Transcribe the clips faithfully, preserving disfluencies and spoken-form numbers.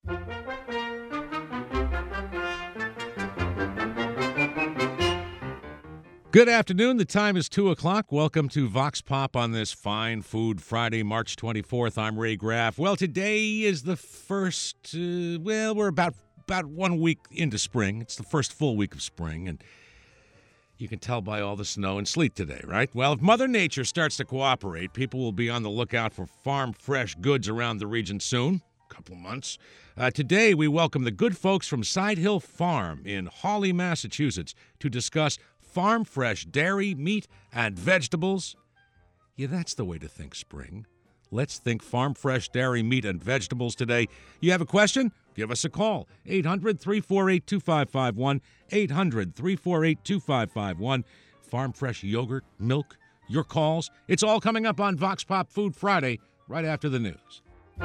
Good afternoon. The time is two o'clock. Welcome to Vox Pop on this fine Food Friday, March twenty-fourth. I'm Ray Graff. Well, today is the first, uh, well, we're about, about one week into spring. It's the first full week of spring, and you can tell by all the snow and sleet today, right? Well, if Mother Nature starts to cooperate, people will be on the lookout for farm-fresh goods around the region soon, a couple of months. Uh, today, we welcome the good folks from Side Hill Farm in Hawley, Massachusetts, to discuss farm-fresh dairy, meat, and vegetables. Yeah, that's the way to think spring. Let's think farm-fresh dairy, meat, and vegetables today. You have a question? Give us a call. eight hundred, three four eight, two five five one. eight hundred, three four eight, two five five one. Farm-fresh yogurt, milk, your calls. It's all coming up on Vox Pop Food Friday, right after the news.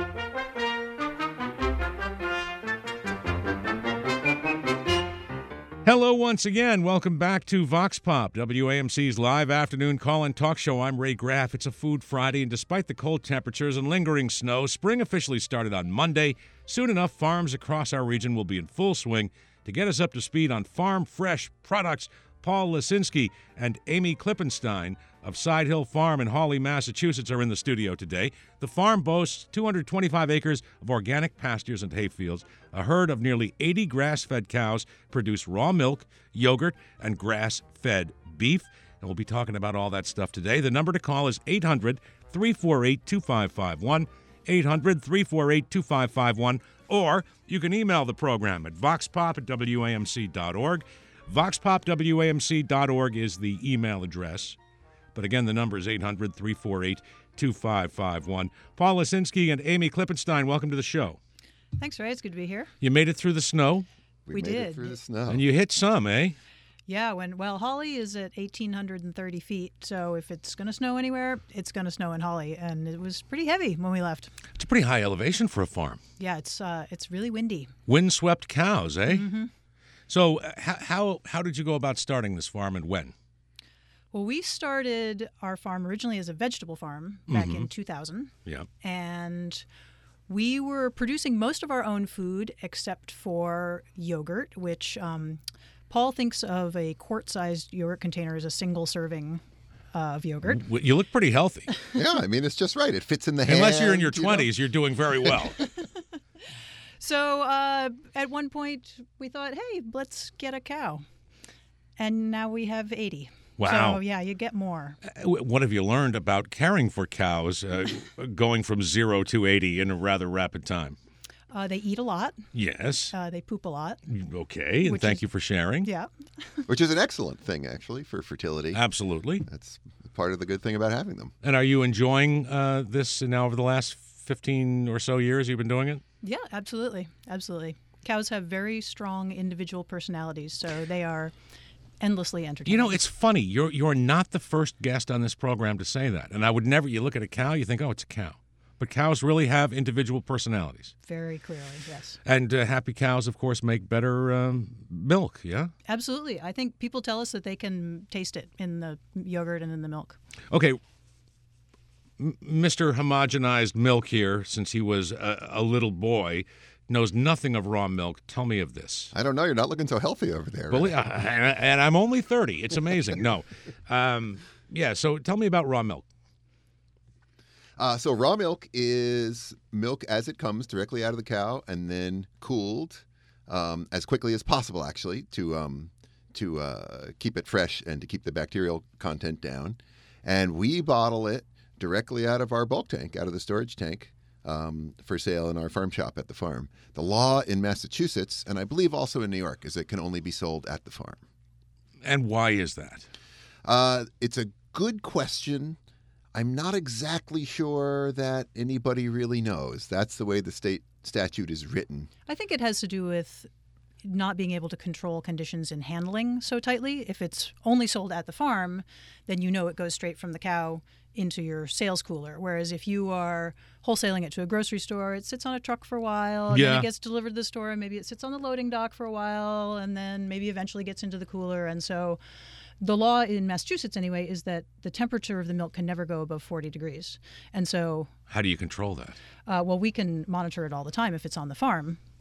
Hello once again. Welcome back to Vox Pop, W A M C's live afternoon call-in talk show. I'm Ray Graff. It's a Food Friday, and despite the cold temperatures and lingering snow, spring officially started on Monday. Soon enough, farms across our region will be in full swing. To get us up to speed on farm-fresh products, Paul Lasinski and Amy Klippenstein of Side Hill Farm in Hawley, Massachusetts are in the studio today. The farm boasts two hundred twenty-five acres of organic pastures and hayfields. A herd of nearly eighty grass-fed cows produce raw milk, yogurt, and grass-fed beef. And we'll be talking about all that stuff today. The number to call is eight hundred, three four eight, two five five one, eight hundred, three four eight, two five five one, or you can email the program at voxpop at W A M C dot org. voxpop W A M C dot org is the email address. But again, the number is eight hundred, three four eight, two five five one. Paul Lasinski and Amy Klippenstein, welcome to the show. Thanks, Ray. It's good to be here. You made it through the snow? We, We made did. it through the snow. And you hit some, eh? Yeah, when well, Hawley is at one thousand eight hundred thirty feet, so if it's going to snow anywhere, it's going to snow in Hawley, and it was pretty heavy when we left. It's a pretty high elevation for a farm. Yeah, it's uh, it's really windy. Windswept cows, eh? Mm-hmm. So uh, how, how how did you go about starting this farm, and when? Well, we started our farm originally as a vegetable farm back Mm-hmm. in two thousand, Yeah. and we were producing most of our own food except for yogurt, which um, Paul thinks of a quart-sized yogurt container as a single serving uh, of yogurt. W- You look pretty healthy. Yeah, I mean, it's just right. It fits in the hand. Unless you're in your you know? twenties, you're doing very well. So uh, at one point, we thought, hey, let's get a cow. And now we have eighty. Wow. So, yeah, you get more. Uh, What have you learned about caring for cows uh, going from zero to eighty in a rather rapid time? Uh, they eat a lot. Yes. Uh, they poop a lot. Okay, and which thank is- you for sharing. Yeah. Which is an excellent thing, actually, for fertility. Absolutely. That's part of the good thing about having them. And are you enjoying uh, this now over the last fifteen or so years you've been doing it? Yeah, absolutely. Absolutely. Cows have very strong individual personalities, so they are endlessly entertaining. You know, it's funny. You're you're not the first guest on this program to say that. And I would never, you look at a cow, you think, oh, it's a cow. But cows really have individual personalities. Very clearly, yes. And uh, happy cows, of course, make better um, milk, yeah? Absolutely. I think people tell us that they can taste it in the yogurt and in the milk. Okay, M- Mister Homogenized Milk here, since he was a, a little boy, knows nothing of raw milk. Tell me of this. I don't know. You're not looking so healthy over there. Well, right? yeah, and, and I'm only thirty. It's amazing. No. Um, yeah, so tell me about raw milk. Uh, so raw milk is milk as it comes directly out of the cow and then cooled um, as quickly as possible, actually, to um, to uh, keep it fresh and to keep the bacterial content down. And we bottle it directly out of our bulk tank, out of the storage tank, um, for sale in our farm shop at the farm. The law in Massachusetts, and I believe also in New York, is it can only be sold at the farm. And why is that? Uh, it's a good question. I'm not exactly sure that anybody really knows. That's the way the state statute is written. I think it has to do with not being able to control conditions in handling so tightly. If it's only sold at the farm, then you know it goes straight from the cow into your sales cooler. Whereas if you are wholesaling it to a grocery store, it sits on a truck for a while, and Yeah. then it gets delivered to the store, and maybe it sits on the loading dock for a while, and then maybe eventually gets into the cooler. And so the law in Massachusetts, anyway, is that the temperature of the milk can never go above forty degrees. And so, How do you control that? uh, well, we can monitor it all the time if it's on the farm.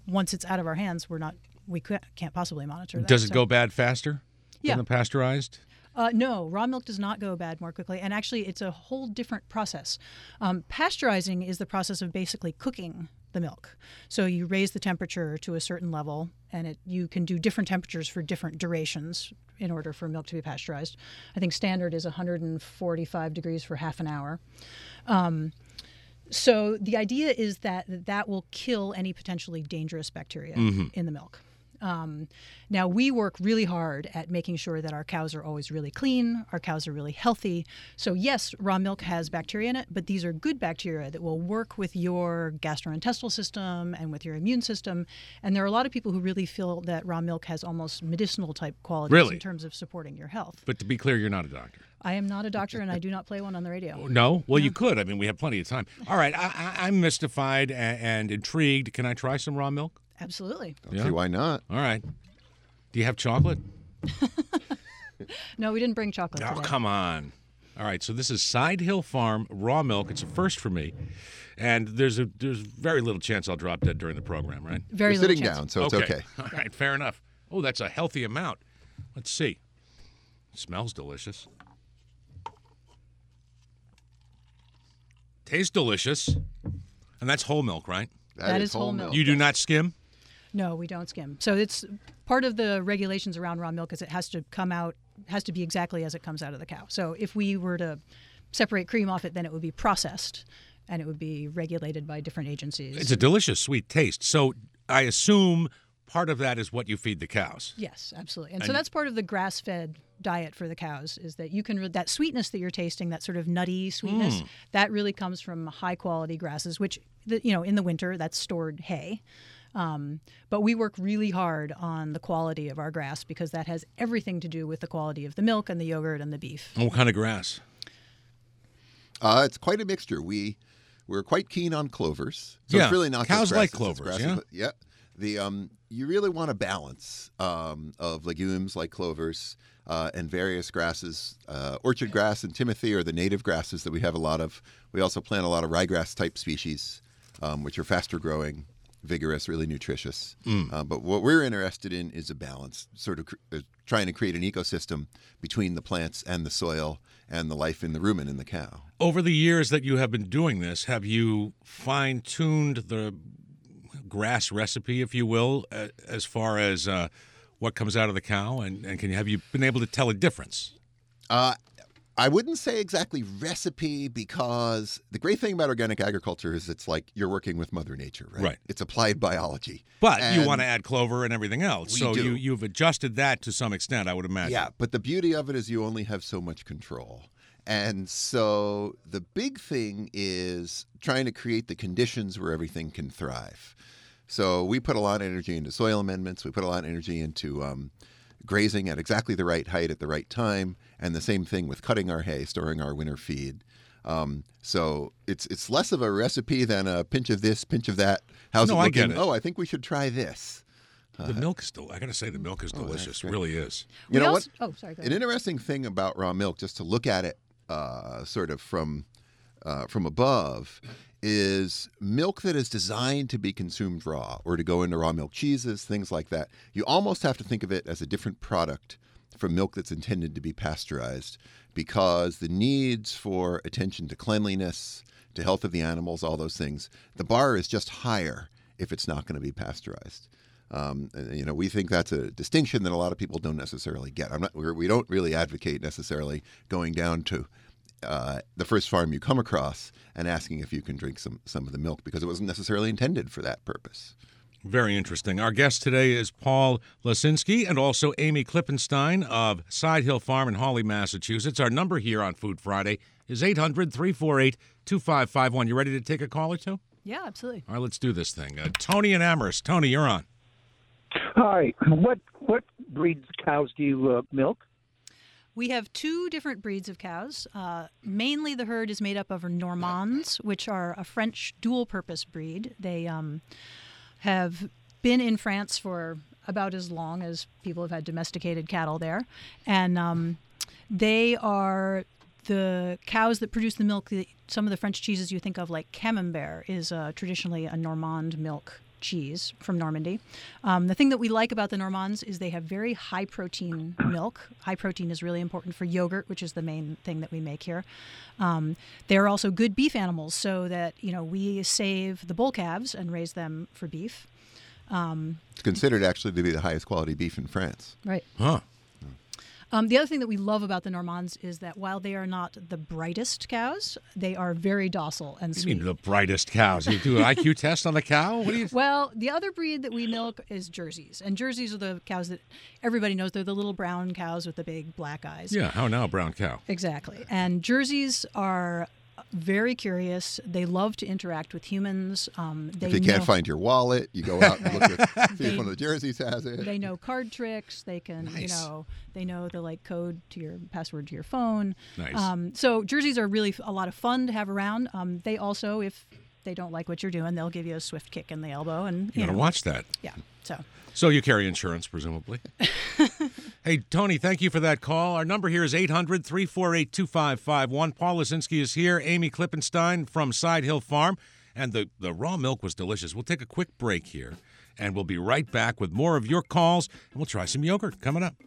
once it's out of our hands, we're not we can't possibly monitor that. Does it So- go bad faster Yeah. than the pasteurized? Uh, no, raw milk does not go bad more quickly. And actually, it's a whole different process. Um, pasteurizing is the process of basically cooking the milk. So you raise the temperature to a certain level, and it, you can do different temperatures for different durations in order for milk to be pasteurized. I think standard is one hundred forty-five degrees for half an hour. Um, so the idea is that that will kill any potentially dangerous bacteria Mm-hmm. in the milk. Um, now, we work really hard at making sure that our cows are always really clean, our cows are really healthy. So, yes, raw milk has bacteria in it, but these are good bacteria that will work with your gastrointestinal system and with your immune system. And there are a lot of people who really feel that raw milk has almost medicinal type qualities Really? in terms of supporting your health. But to be clear, you're not a doctor. I am not a doctor, and I do not play one on the radio. No? Well, you could. I mean, we have plenty of time. All right, I, I, I'm mystified and, and intrigued. Can I try some raw milk? Absolutely. Don't Yeah. see why not. All right. Do you have chocolate? No, we didn't bring chocolate Oh, today. come on. All right, so this is Side Hill Farm raw milk. It's a first for me. And there's a there's very little chance I'll drop dead during the program, right? Very You're little sitting chance. down, so it's okay. All right, fair enough. Oh, that's a healthy amount. Let's see. Smells delicious. Tastes delicious. And that's whole milk, right? That is whole milk. You do not skim? No, we don't skim. So it's part of the regulations around raw milk is it has to come out, has to be exactly as it comes out of the cow. So if we were to separate cream off it, then it would be processed and it would be regulated by different agencies. It's a delicious, sweet taste. So I assume part of that is what you feed the cows. Yes, absolutely. And, And- so that's part of the grass-fed diet for the cows is that you can that sweetness that you're tasting, that sort of nutty sweetness, that really comes from high-quality grasses, which the, you know in the winter that's stored hay. Um, but we work really hard on the quality of our grass because that has everything to do with the quality of the milk and the yogurt and the beef. And what kind of grass? Uh, it's quite a mixture. We we're quite keen on clovers. So Yeah, it's really not cows just like grasses, it's clovers, grasses, yeah? but- yeah. The um, you really want a balance um, of legumes like clovers uh, and various grasses. Uh, orchard grass and timothy are the native grasses that we have a lot of. We also plant a lot of ryegrass type species, um, which are faster growing, vigorous, really nutritious. Uh, but what we're interested in is a balance, sort of cr- uh, trying to create an ecosystem between the plants and the soil and the life in the rumen in the cow. Over the years that you have been doing this, have you fine-tuned the grass recipe, if you will, uh, as far as uh, what comes out of the cow? And, and can you, have you been able to tell a difference? Uh, I wouldn't say exactly recipe because the great thing about organic agriculture is it's like you're working with Mother Nature, right? Right. It's applied biology. But you And- want to add clover and everything else. We So do. you, you've adjusted that to some extent, I would imagine. Yeah, but the beauty of it is you only have so much control. And so the big thing is trying to create the conditions where everything can thrive. So we put a lot of energy into soil amendments. We put a lot of energy into um, grazing at exactly the right height at the right time, and the same thing with cutting our hay, storing our winter feed. Um, so it's it's less of a recipe than a pinch of this, pinch of that. How's No, it I looking? get it. Oh, I think we should try this. The milk is still, I got to say, the milk is Oh, that's delicious. great. Really is. You We know also- what? Oh, sorry. Go An ahead. interesting thing about raw milk, just to look at it uh, sort of from uh, from above, is milk that is designed to be consumed raw or to go into raw milk cheeses, things like that. You almost have to think of it as a different product from milk that's intended to be pasteurized because the needs for attention to cleanliness, to health of the animals, all those things, the bar is just higher if it's not going to be pasteurized. Um, and, you know, we think that's a distinction that a lot of people don't necessarily get. I'm not. We're, we don't really advocate necessarily going down to uh, the first farm you come across and asking if you can drink some some of the milk because it wasn't necessarily intended for that purpose. Very interesting. Our guest today is Paul Lasinski and also Amy Klippenstein of Side Hill Farm in Hawley, Massachusetts. Our number here on Food Friday is eight hundred, three four eight, two five five one. You ready to take a call or two? Yeah, absolutely. All right, let's do this thing. Uh, Tony and Amherst. Tony, you're on. Hi. What what breeds of cows do you uh, milk? We have two different breeds of cows. Uh, mainly, the herd is made up of Normands, which are a French dual-purpose breed. They um, have been in France for about as long as people have had domesticated cattle there, and um, they are the cows that produce the milk. That some of the French cheeses you think of, like Camembert, is uh, traditionally a Normand milk cheese from Normandy. Um, the thing that we like about the Normands is they have very high protein milk. High protein is really important for yogurt, which is the main thing that we make here. Um, they're also good beef animals, so that, you know, we save the bull calves and raise them for beef. Um, It's considered actually to be the highest quality beef in France. right. Huh. Um, the other thing that we love about the Normands is that while they are not the brightest cows, they are very docile and You sweet. mean the brightest cows? You do an I Q test on the cow? What do you? Well, the other breed that we milk is Jerseys. And Jerseys are the cows that everybody knows. They're the little brown cows with the big black eyes. Yeah. How now, brown cow? Exactly. And Jerseys are very curious. They love to interact with humans. Um, they If you know, can't find your wallet, you go out and look at see if one of the jerseys has it. They know card tricks. They can, you Nice. know, they know the like code to your password to your phone. Nice. Um, so Jerseys are really a lot of fun to have around. Um, they also, if they don't like what you're doing, they'll give you a swift kick in the elbow, and You you gotta know, watch that. yeah. So So you carry insurance, presumably. Hey, Tony, thank you for that call. Our number here is eight hundred, three four eight, two five five one. Paul Lazinski is here. Amy Klippenstein from Side Hill Farm. And the, the raw milk was delicious. We'll take a quick break here, and we'll be right back with more of your calls, and we'll try some yogurt coming up.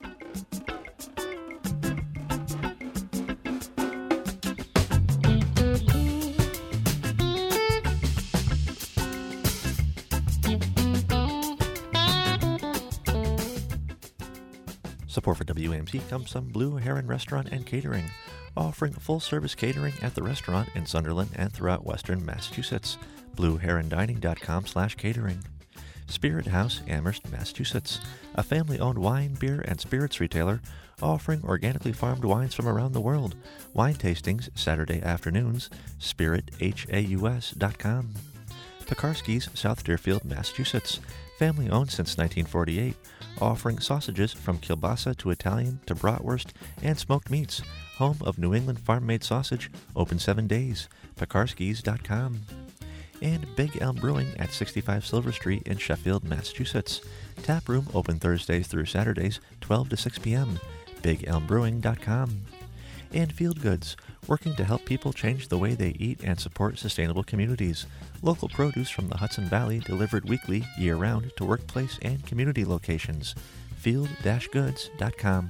Support for W A M C comes from Blue Heron Restaurant and Catering, offering full-service catering at the restaurant in Sunderland and throughout western Massachusetts. blue heron dining dot com slash catering. Spirit House, Amherst, Massachusetts, a family-owned wine, beer, and spirits retailer offering organically farmed wines from around the world. Wine tastings Saturday afternoons. spirit haus dot com. Pekarski's, South Deerfield, Massachusetts, family-owned since nineteen forty-eight, offering sausages from kielbasa to Italian to bratwurst and smoked meats. Home of New England farm-made sausage, open seven days. Pekarskis dot com. And Big Elm Brewing at sixty-five Silver Street in Sheffield, Massachusetts. Tap room open Thursdays through Saturdays, twelve to six p.m. big elm brewing dot com. And Field Goods, working to help people change the way they eat and support sustainable communities. Local produce from the Hudson Valley delivered weekly, year-round, to workplace and community locations. field dash goods dot com.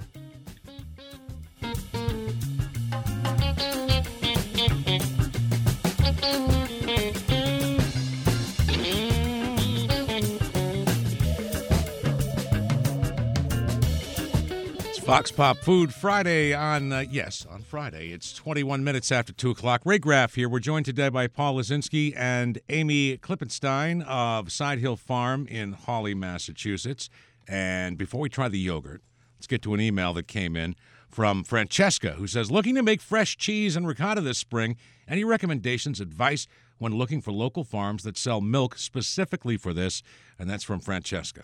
Fox Pop Food Friday on, uh, yes, on Friday. It's twenty-one minutes after two o'clock. Ray Graff here. We're joined today by Paul Lazinski and Amy Klippenstein of Side Hill Farm in Hawley, Massachusetts. And before we try the yogurt, let's get to an email that came in from Francesca, who says, looking to make fresh cheese and ricotta this spring. Any recommendations, advice when looking for local farms that sell milk specifically for this? And that's from Francesca.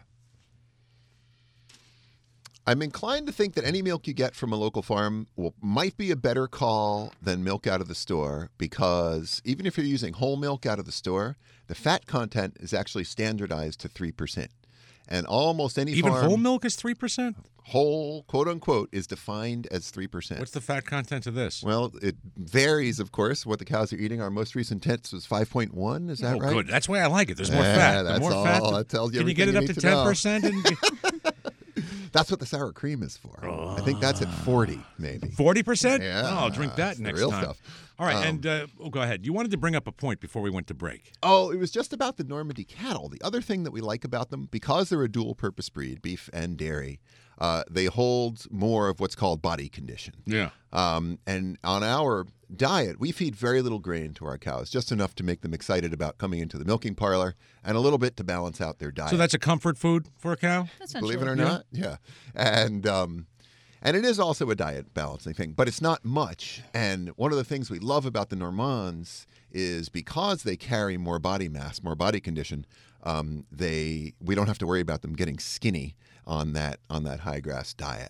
I'm inclined to think that any milk you get from a local farm will, might be a better call than milk out of the store, because even if you're using whole milk out of the store, the fat content is actually standardized to three percent. And almost any Even farm, whole milk is three percent? whole, quote unquote, is defined as three percent. What's the fat content of this? Well, it varies, of course, what the cows are eating. Our most recent test was five point one. Is that oh, right? good. That's why I like it. There's more Yeah, fat. The that's more all. fat, the- That tells you Can you get it up everything to you need to know. ten percent? And That's what the sour cream is for. I think that's at forty, maybe. forty percent? Yeah, Oh, I'll drink that that's the next real time. stuff. All right, Um, and uh, oh, go ahead. You wanted to bring up a point before we went to break. Oh, it was just about the Normandy cattle. The other thing that we like about them, because they're a dual-purpose breed, beef and dairy, uh, they hold more of what's called body condition. Yeah. Um, and on our diet, we feed very little grain to our cows, just enough to make them excited about coming into the milking parlor, and a little bit to balance out their diet. So that's a comfort food for a cow? essentially, Believe it or not, yeah. And um, and it is also a diet balancing thing, but it's not much. And one of the things we love about the Normands is because they carry more body mass, more body condition. Um, they we don't have to worry about them getting skinny on that on that high grass diet.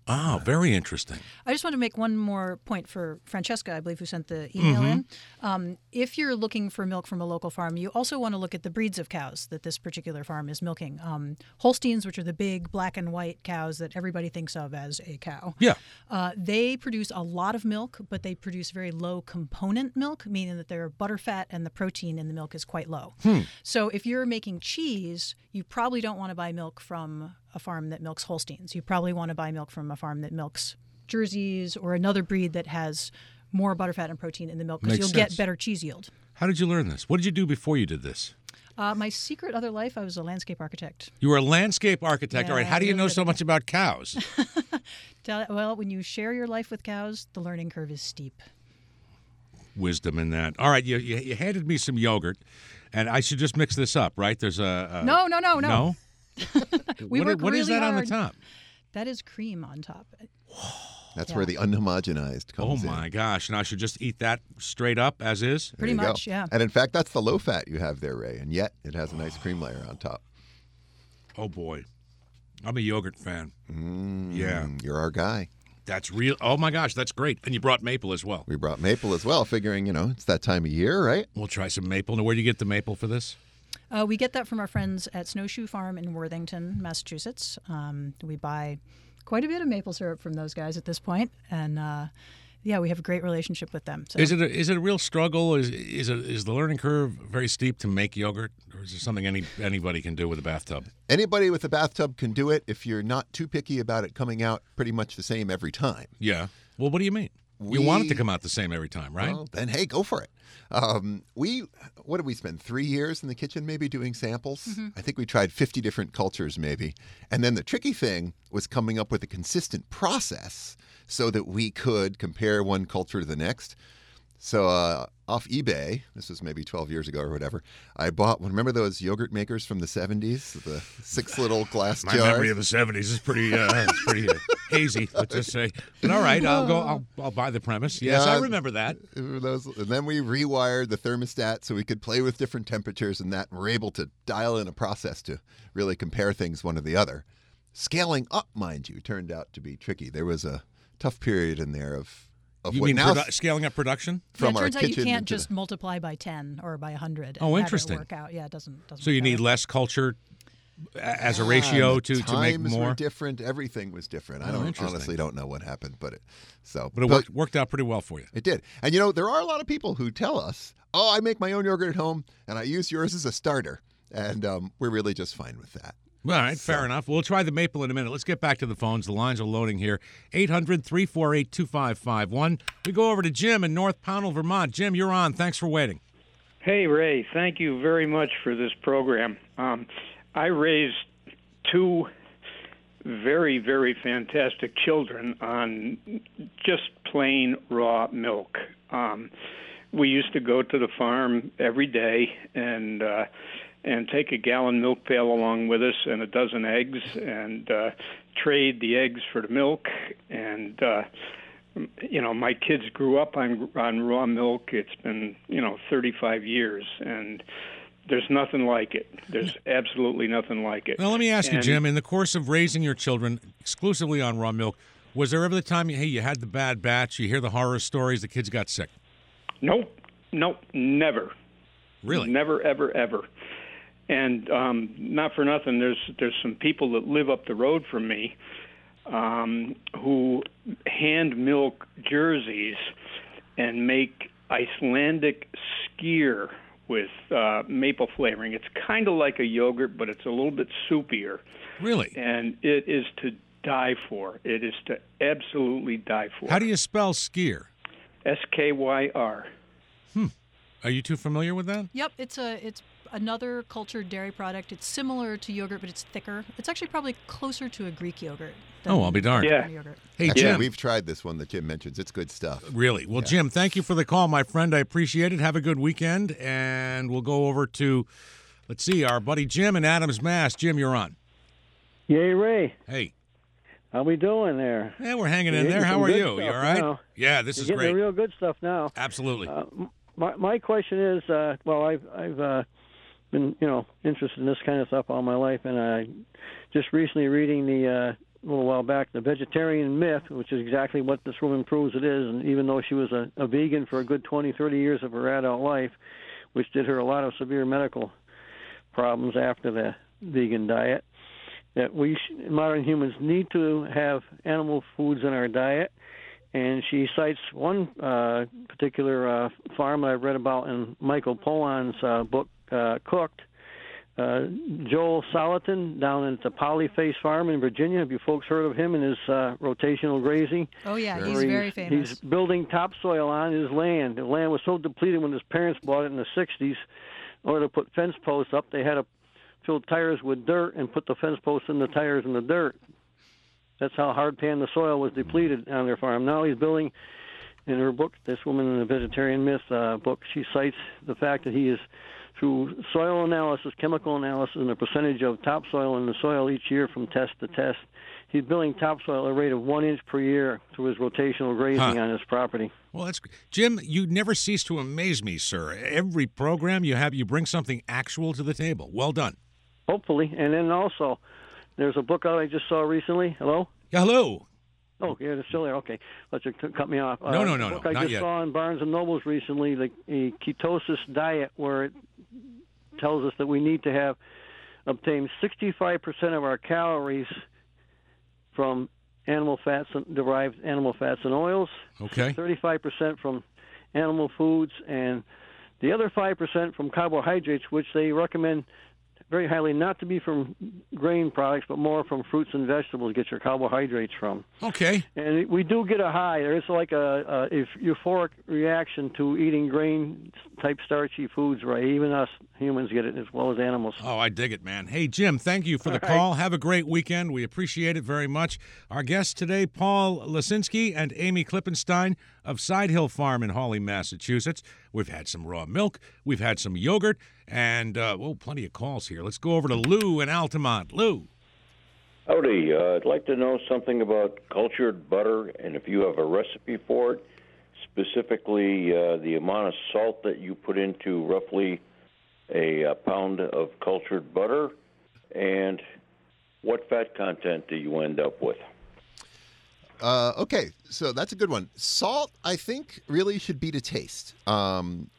Oh, very interesting. I just want to make one more point for Francesca, I believe, who sent the email mm-hmm. in. Um, if you're looking for milk from a local farm, you also want to look at the breeds of cows that this particular farm is milking. Um, Holsteins, which are the big black and white cows that everybody thinks of as a cow. Yeah. Uh, they produce a lot of milk, but they produce very low component milk, meaning that their butter fat and the protein in the milk is quite low. Hmm. So if you're making cheese, you probably don't want to buy milk from a farm that milks Holsteins. You probably want to buy milk from a farm that milks Jerseys or another breed that has more butterfat and protein in the milk, because you'll sense. get better cheese yield. How did you learn this? What did you do before you did this? Uh, my secret other life, I was a landscape architect. You were a landscape architect. Yeah, All right. How do you really know good. so much about cows? Tell- Well, when you share your life with cows, the learning curve is steep. Wisdom in that. All right. You, you, you handed me some yogurt, and I should just mix this up, right? There's a... a No, no, no, no. No? We what work what is really that on the hard. top? That is cream on top. That's Yeah. where the unhomogenized Oh, comes in. my gosh. And I should just eat that straight up as is? There Pretty you go. much, yeah. And in fact, that's the low fat you have there, Ray, and yet it has a nice cream layer on top. Oh, boy. I'm a yogurt fan. Mm, Yeah. You're our guy. That's real. Oh, my gosh. That's great. And you brought maple as well. We brought maple as well, figuring, you know, it's that time of year, right? We'll try some maple. Now, where do you get the maple for this? Uh, we get that from our friends at Snowshoe Farm in Worthington, Massachusetts. Um, we buy quite a bit of maple syrup from those guys at this point, and uh, yeah, we have a great relationship with them. So. Is it a, is it a real struggle? Is is it, is the learning curve very steep to make yogurt, or is it something any anybody can do with a bathtub? Anybody with a bathtub can do it if you're not too picky about it coming out pretty much the same every time. Yeah. Well, what do you mean? We- you want it to come out the same every time, right? Well, then, hey, go for it. Um, we, what did we spend, three years in the kitchen maybe doing samples? Mm-hmm. I think we tried fifty different cultures maybe. And then the tricky thing was coming up with a consistent process so that we could compare one culture to the next. So uh, off eBay, this was maybe twelve years ago or whatever, I bought one. Remember those yogurt makers from the seventies? The six little glass My jars? memory of the seventies is pretty uh, it's pretty uh, hazy, let's just say. But all right, I'll go. I'll, I'll buy the premise. Yes, Yeah. I remember that. Those, and then we rewired the thermostat so we could play with different temperatures and that. And we're able to dial in a process to really compare things one to the other. Scaling up, mind you, turned out to be tricky. There was a tough period in there of of You what mean now produ- scaling up production? from yeah, it our turns out you kitchen can't into just the- multiply by ten or by one hundred. Oh, and interesting. Have it work out. Yeah, it doesn't. doesn't So you work need out. less culture a- as a Yeah, ratio and to, the to make times more? were different. Everything was different. I Oh, don't interesting. honestly don't know what happened, but it so But it worked, worked out pretty well for you. It did. And you know, there are a lot of people who tell us, "Oh, I make my own yogurt at home, and I use yours as a starter," and um, we're really just fine with that. All right, fair So- enough. We'll try the maple in a minute. Let's get back to the phones. The lines are loading here. eight hundred, three four eight, two five five one. We go over to Jim in North Pownell, Vermont. Jim, you're on. Thanks for waiting. Hey, Ray, thank you very much for this program. Um, I raised two very, very fantastic children on just plain raw milk. Um, we used to go to the farm every day and uh, and take a gallon milk pail along with us and a dozen eggs and uh, trade the eggs for the milk. And uh, you know, my kids grew up on on raw milk. It's been, you know, thirty-five years, and there's nothing like it. There's absolutely nothing like it. Now, let me ask you, And- Jim, in the course of raising your children exclusively on raw milk, was there ever the time, hey, you had the bad batch, you hear the horror stories, the kids got sick? Nope, nope, never. Really? Never, ever, ever. And um, not for nothing, there's there's some people that live up the road from me um, who hand milk jerseys and make Icelandic skyr with uh, maple flavoring. It's kind of like a yogurt, but it's a little bit soupier. Really? And it is to die for. It is to absolutely die for. How do you spell skier? S K Y R. Are you too familiar with that? Yep, it's a it's another cultured dairy product. It's similar to yogurt, but it's thicker. It's actually probably closer to a Greek yogurt. than Oh, I'll be darned. Yeah. Yogurt. Hey, Actually, Jim. we've tried this one that Jim mentions. It's good stuff. Really? Well, Jim, thank you for the call, my friend. I appreciate it. Have a good weekend. And we'll go over to, let's see, our buddy Jim in Adams, Mass. Jim, you're on. Yay, Ray. Hey. How we doing there? Yeah, we're hanging in You're there. getting How some are good you? You stuff all right? now. Yeah, this You're is getting great. the real good stuff now. Absolutely. Uh, m- my my question is, uh, well, I've I've uh, been you know interested in this kind of stuff all my life, and I just recently reading the uh, a little while back, The Vegetarian Myth, which is exactly what this woman proves it is. And even though she was a, a vegan for a good twenty, thirty years of her adult life, which did her a lot of severe medical problems after the vegan diet, that we modern humans need to have animal foods in our diet. And she cites one uh, particular uh, farm I've read about in Michael Pollan's uh, book, uh, Cooked. Uh, Joel Salatin down at the Polyface Farm in Virginia. Have you folks heard of him and his uh, rotational grazing? Oh, yeah, Sure. he's very famous. He's building topsoil on his land. The land was so depleted when his parents bought it in the sixties. In order to put fence posts up, they had to fill tires with dirt and put the fence posts in the tires in the dirt. That's how hard pan the soil was depleted on their farm. Now he's building, in her book, this woman in the Vegetarian Myth uh, book, she cites the fact that he is, through soil analysis, chemical analysis, and the percentage of topsoil in the soil each year from test to test, he's building topsoil at a rate of one inch per year through his rotational grazing Huh. on his property. Well, that's Jim. You never cease to amaze me, sir. Every program you have, you bring something actual to the table. Well done. Hopefully. And then also, there's a book out I just saw recently. Hello? Yeah, hello. Oh, yeah, it's still there. Okay. Let you c- cut me off. No, uh, no, no, the book no, I not just yet. saw in Barnes and Nobles recently, the, the ketosis diet, where it tells us that we need to have obtained sixty-five percent of our calories from animal fats, and derived animal fats and oils, Okay. thirty-five percent from animal foods, and the other five percent from carbohydrates, which they recommend very highly not to be from grain products, but more from fruits and vegetables, get your carbohydrates from. Okay. And we do get a high. There's like a, a euphoric reaction to eating grain-type starchy foods, right? Even us humans get it as well as animals. Oh, I dig it, man. Hey, Jim, thank you for the All right. call. Have a great weekend. We appreciate it very much. Our guests today, Paul Lasinski and Amy Klippenstein of Side Hill Farm in Hawley, Massachusetts. We've had some raw milk. We've had some yogurt. And, uh, oh, plenty of calls here. Let's go over to Lou in Altamont. Lou. Howdy. Uh, I'd like to know something about cultured butter, and if you have a recipe for it, specifically uh, the amount of salt that you put into roughly a, a pound of cultured butter, and what fat content do you end up with? Uh, okay, so that's a good one. Salt, I think, really should be to taste. Um,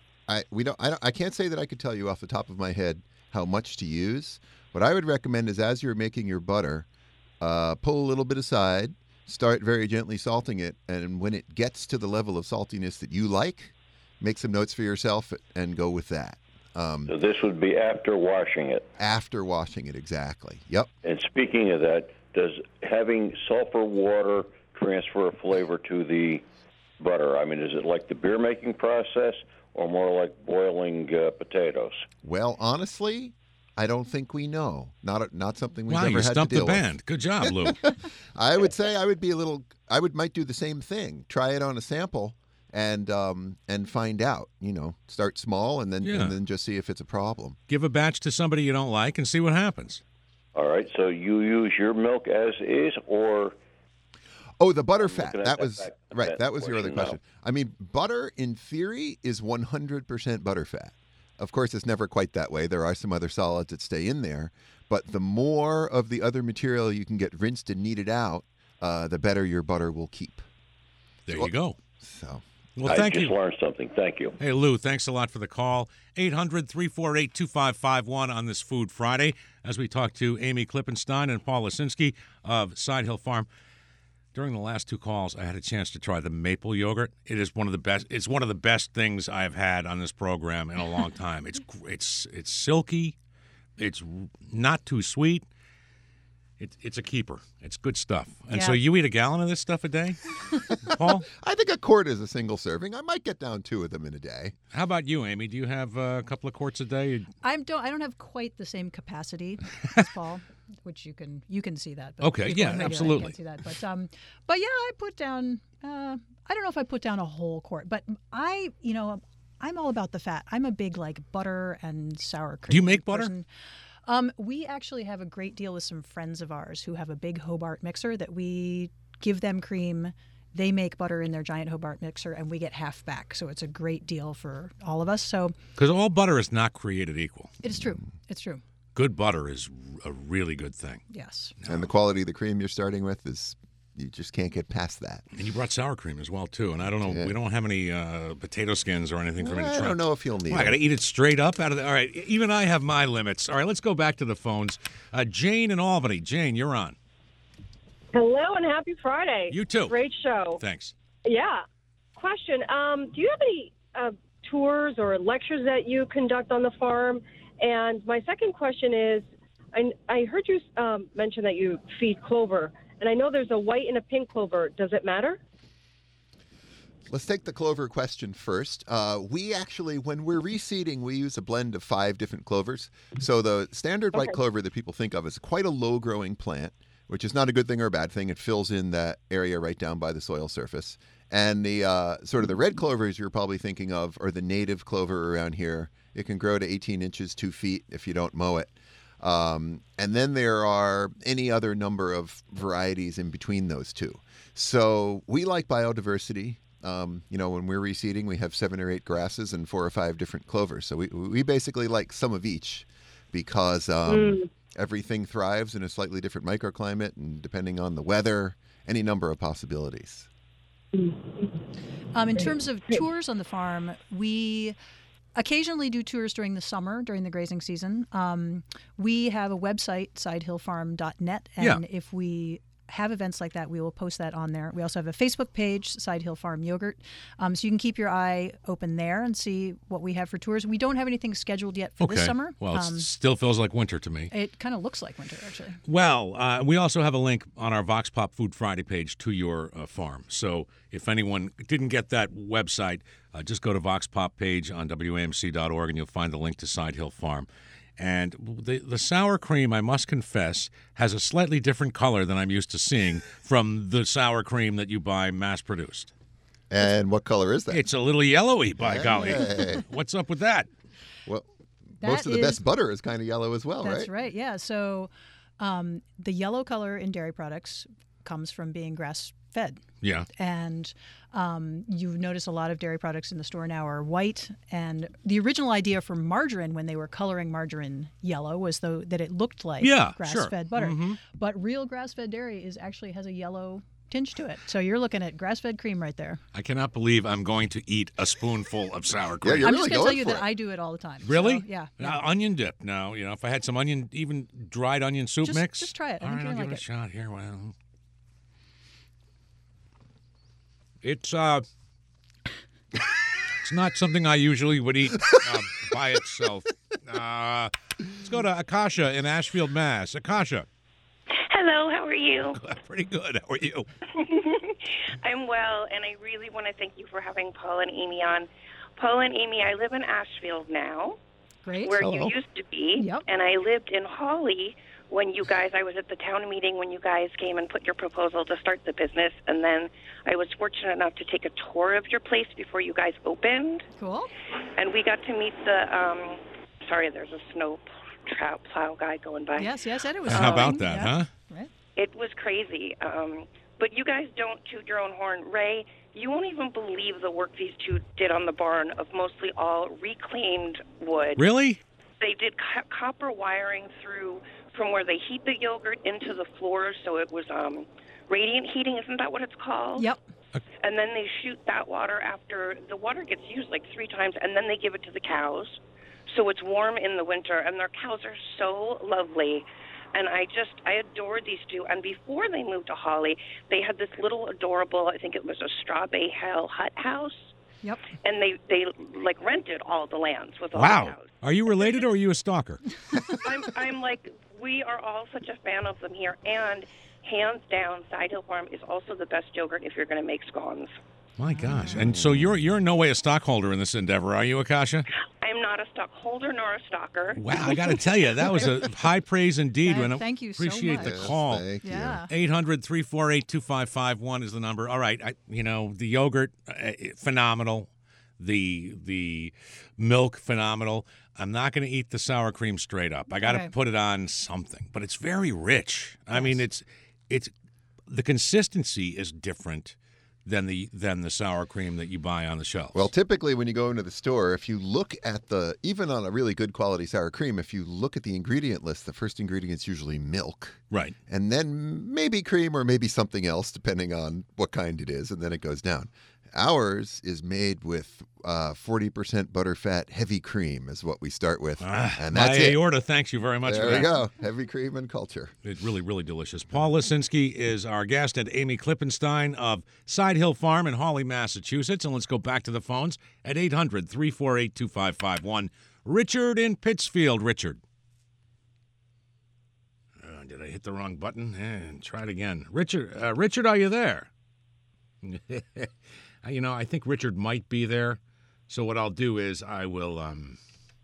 I we don't I don't I can't say that I could tell you off the top of my head how much to use. What I would recommend is, as you're making your butter, uh, pull a little bit aside, start very gently salting it, and when it gets to the level of saltiness that you like, make some notes for yourself and go with that. Um, So this would be after washing it. after washing it, exactly. Yep. And speaking of that, does having sulfur water transfer a flavor to the butter? I mean, is it like the beer making process or more like boiling uh, potatoes? Well, honestly, I don't think we know. Not a, not something we've Wow, ever you had to stumped deal the with. band. Good job, Lou. I would say I would be a little. I would might do the same thing. Try it on a sample and um, and find out. You know, start small and then Yeah. and then just see if it's a problem. Give a batch to somebody you don't like and see what happens. All right, so you use your milk as is, or Oh, the butter I'm fat. looking at That that was back- right. that That was your other question now. question. I mean, butter in theory is one hundred percent butter fat. Of course, it's never quite that way. There are some other solids that stay in there, but the more of the other material you can get rinsed and kneaded out, uh, the better your butter will keep. There you go. So, Well, I thank just you. learned something. Thank you. Hey, Lou, thanks a lot for the call. eight hundred, three four eight, two five five one on this Food Friday as we talk to Amy Klippenstein and Paul Lasinski of Side Hill Farm. During the last two calls, I had a chance to try the maple yogurt. It is one of the best. It's one of the best things I've had on this program in a long time. It's gr- it's it's silky. It's r- not too sweet. It's it's a keeper. It's good stuff. And so Yeah. you eat a gallon of this stuff a day, Paul? I think a quart is a single serving. I might get down two of them in a day. How about you, Amy? Do you have uh, a couple of quarts a day? I don't. I don't have quite the same capacity as Paul, which you can you can see that. But Okay, people yeah, on radio absolutely. Can't see that, but um, but yeah, I put down. Uh, I don't know if I put down a whole quart, but I, you know, I'm all about the fat. I'm a big like butter and sour cream. Do you make butter? person. Um, we actually have a great deal with some friends of ours who have a big Hobart mixer that we give them cream. They make butter in their giant Hobart mixer, and we get half back. So it's a great deal for all of us. So Because all butter is not created equal. it's true. It's true. Good butter is a really good thing. Yes. And the quality of the cream you're starting with is, you just can't get past that. And you brought sour cream as well, too. And I don't know, Yeah. we don't have any uh, potato skins or anything for me to try. I don't know if you'll need Well, I got to it. eat it straight up out of the. All right, even I have my limits. All right, let's go back to the phones. Uh, Jane in Albany. Jane, you're on. Hello and happy Friday. You too. Great show. Thanks. Yeah. Question. Um, do you have any uh, tours or lectures that you conduct on the farm? And my second question is, I, I heard you um, mention that you feed clover, and I know there's a white and a pink clover. Does it matter? Let's take the clover question first. Uh, we actually, when we're reseeding, we use a blend of five different clovers. So the standard white Okay. clover that people think of is quite a low-growing plant, which is not a good thing or a bad thing. It fills in that area right down by the soil surface. And the uh, sort of the red clovers you're probably thinking of are the native clover around here. It can grow to eighteen inches, two feet if you don't mow it. Um, and then there are any other number of varieties in between those two. So we like biodiversity. Um, you know, when we're reseeding, we have seven or eight grasses and four or five different clovers. So we we basically like some of each because um, Mm. everything thrives in a slightly different microclimate, and depending on the weather, any number of possibilities. Um, in terms of tours on the farm, we occasionally do tours during the summer, during the grazing season. Um, we have a website, side hill farm dot net, and Yeah. if we have events like that, we will post that on there. We also have a Facebook page, Side Hill Farm Yogurt, um, so you can keep your eye open there and see what we have for tours. We don't have anything scheduled yet for Okay. this summer. Well, it Um, still feels like winter to me. it kind of looks like winter, actually. Well, uh, we also have a link on our Vox Pop Food Friday page to your uh, farm. So if anyone didn't get that website, uh, just go to Vox Pop page on W A M C dot org and you'll find the link to Side Hill Farm. And the, the sour cream, I must confess, has a slightly different color than I'm used to seeing from the sour cream that you buy mass-produced. And what color is that? It's a little yellowy, by golly. Hey. What's up with that? Well, That most of the is- best butter is kind of yellow as well, That's right? right. Yeah. So um, the yellow color in dairy products comes from being grass-fed. Yeah. And um, you notice a lot of dairy products in the store now are white. And the original idea for margarine, when they were coloring margarine yellow, was though that it looked like Yeah, grass-fed sure. butter. Mhm. But real grass-fed dairy is actually has a yellow tinge to it. So you're looking at grass-fed cream right there. I cannot believe I'm going to eat a spoonful of sour cream. Yeah, you're I'm really just going to tell going you for that it. I do it all the time. Really? So, yeah. yeah. Now, onion dip. Now, you know, if I had some onion, even dried onion soup Just- mix. just try it. I All think right, you're I'll gonna give like it a it. shot here. Well, it's uh, it's not something I usually would eat uh, by itself. Uh, let's go to Akasha in Ashfield, Mass. Akasha, Hello, how are you? pretty good. How are you? I'm well, and I really want to thank you for having Paul and Amy on. Paul and Amy, I live in Ashfield now, Great. where Hello. you used to be, Yep. and I lived in Hawley when you guys, I was at the town meeting when you guys came and put your proposal to start the business, and then I was fortunate enough to take a tour of your place before you guys opened, Cool. and we got to meet the, um, sorry, there's a snow plow, plow guy going by. Yes, yes, and it was How snowing. about that, Yeah. huh? Right. It was crazy. Um, but you guys don't toot your own horn. Ray, you won't even believe the work these two did on the barn of mostly all reclaimed wood. Really? They did co- copper wiring through from where they heat the yogurt into the floors, so it was um, radiant heating. Isn't that what it's called? Yep. And then they shoot that water after the water gets used like three times, and then they give it to the cows. So it's warm in the winter, and their cows are so lovely. And I just, I adored these two. And before they moved to Hawley, they had this little adorable, I think it was a straw bale hut house. Yep. And they, they like rented all the lands with all the Wow. cows. Are you related or are you a stalker? I'm, I'm like, we are all such a fan of them here. And hands down, Side Hill Farm is also the best yogurt if you're going to make scones. My gosh. And so you're you're in no way a stockholder in this endeavor, are you, Akasha? I'm not a stockholder nor a stalker. Wow, I got to tell you, that was a high praise indeed. Uh, and I thank you so appreciate the much. Yes, call. thank you. Yeah. eight hundred, three four eight, two five five one is the number. All right, I, you know, the yogurt, uh, phenomenal. The the milk, phenomenal. I'm not going to eat the sour cream straight up. I got to Okay. put it on something, but it's very rich. I mean, Yes. it's it's the consistency is different than the than the sour cream that you buy on the shelves. Well, typically when you go into the store, if you look at the, even on a really good quality sour cream, if you look at the ingredient list, the first ingredient's usually milk. Right. And then maybe cream or maybe something else, depending on what kind it is, and then it goes down. Ours is made with uh, forty percent butterfat heavy cream is what we start with. Ah, and that's my it. aorta thanks you very much There for we that. go. Heavy cream and culture. It's really, really delicious. Paul Lisinski is our guest, and Amy Klippenstein of Side Hill Farm in Hawley, Massachusetts. And let's go back to the phones at eight hundred, three four eight, two five five one. Richard in Pittsfield. Richard. Uh, did I hit the wrong button? And try it again. Richard, uh, Richard, are you there? You know, I think Richard might be there. So what I'll do is I will, um,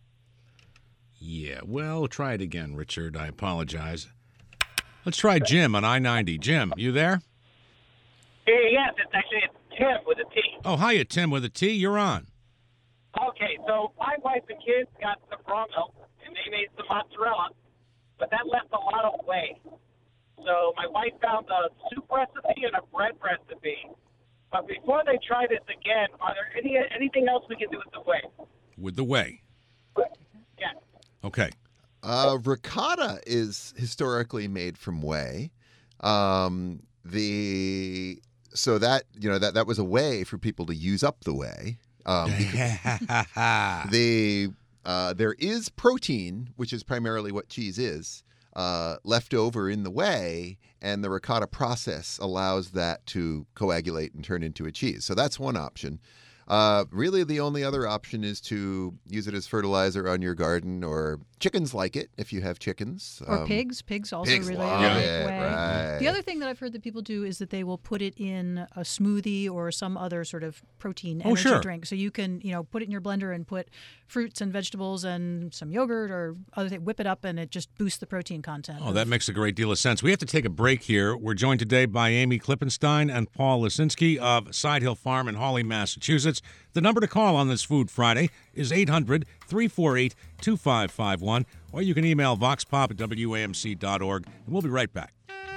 yeah, well, try it again, Richard. I apologize. Let's try Jim on I ninety. Jim, you there? Hey, yes, it's actually it's Tim with a T. Oh, hiya, Tim with a T. You're on. Okay, so my wife and kids got some raw milk, and they made some mozzarella, but that left a lot of whey. So my wife found a soup recipe and a bread recipe. But before they try this again, are there any anything else we can do with the whey? With the whey. Yeah. Okay. Uh, ricotta is historically made from whey. Um, the so that you know that that was a way for people to use up the whey. Um, the uh, there is protein, which is primarily what cheese is, uh, left over in the whey, and the ricotta process allows that to coagulate and turn into a cheese. So that's one option. Uh, really, the only other option is to use it as fertilizer on your garden, or chickens like it if you have chickens. Or Um, pigs. Pigs also pigs really love like it, whey. right. The other thing that I've heard that people do is that they will put it in a smoothie or some other sort of protein Oh, energy sure. drink. So you can, you know, put it in your blender and put fruits and vegetables and some yogurt or other thing, whip it up, and it just boosts the protein content. Oh, that makes a great deal of sense. We have to take a break here. We're joined today by Amy Klippenstein and Paul Lisinski of Side Hill Farm in Hawley, Massachusetts. The number to call on this Food Friday is eight hundred, three four eight, two five five one, or you can email voxpop at W A M C dot org, and we'll be right back.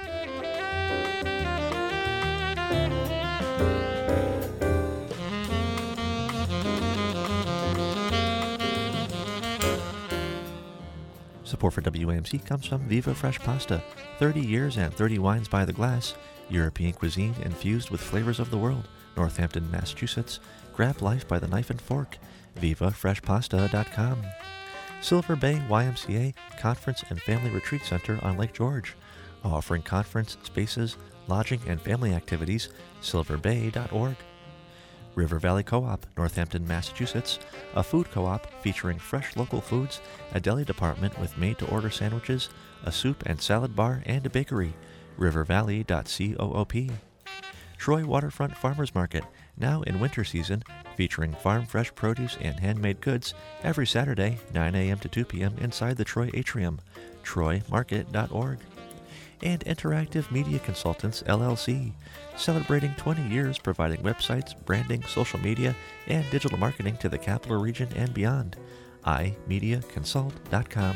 Support for W A M C comes from Viva Fresh Pasta. thirty years and thirty wines by the glass. European cuisine infused with flavors of the world. Northampton, Massachusetts. Grab life by the knife and fork. viva fresh pasta dot com. Silver Bay Y M C A Conference and Family Retreat Center on Lake George. Offering conference spaces, lodging, and family activities. silver bay dot org. River Valley Co-op, Northampton, Massachusetts, a food co-op featuring fresh local foods, a deli department with made-to-order sandwiches, a soup and salad bar, and a bakery. river valley dot coop. Troy Waterfront Farmers Market, now in winter season, featuring farm fresh produce and handmade goods every Saturday, nine a.m. to two p.m. inside the Troy Atrium. troy market dot org. And Interactive Media Consultants, L L C, celebrating twenty years providing websites, branding, social media, and digital marketing to the capital region and beyond. i media consult dot com.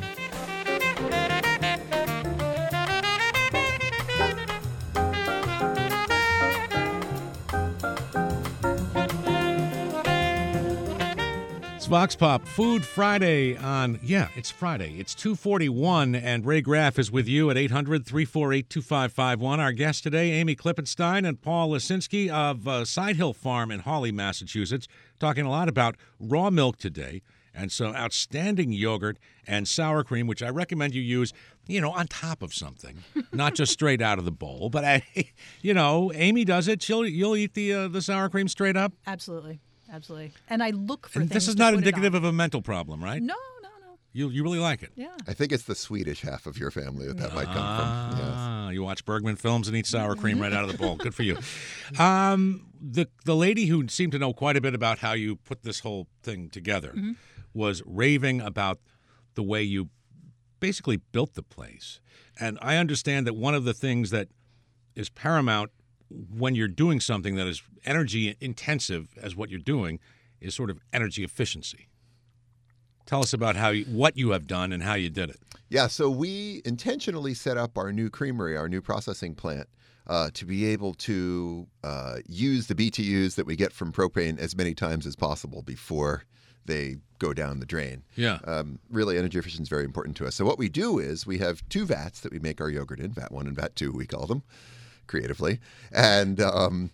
It's Vox Pop Food Friday on, yeah, it's Friday. It's two forty-one, and Ray Graff is with you at eight hundred, three four eight, two five five one. Our guests today, Amy Klippenstein and Paul Lisinski of uh, Side Hill Farm in Hawley, Massachusetts, talking a lot about raw milk today and some outstanding yogurt and sour cream, which I recommend you use, you know, on top of something, not just straight out of the bowl. But, I, you know, Amy does it. She'll, you'll eat the, uh, the sour cream straight up? Absolutely. Absolutely. And I look for And things this is to not put it indicative on. of a mental problem, right? No, no, no. You you really like it? Yeah. I think it's the Swedish half of your family that that might come ah, from. Yes. You watch Bergman films and eat sour cream right out of the bowl. Good for you. Um, the the lady who seemed to know quite a bit about how you put this whole thing together Mm-hmm. was raving about the way you basically built the place. And I understand that one of the things that is paramount when you're doing something that is energy intensive as what you're doing is sort of energy efficiency. Tell us about how you, what you have done and how you did it. Yeah, so we intentionally set up our new creamery, our new processing plant, uh, to be able to uh, use the B T Us that we get from propane as many times as possible before they go down the drain. Yeah. Um, really, energy efficiency is very important to us. So what we do is we have two vats that we make our yogurt in, vat one and vat two, we call them, creatively. And um,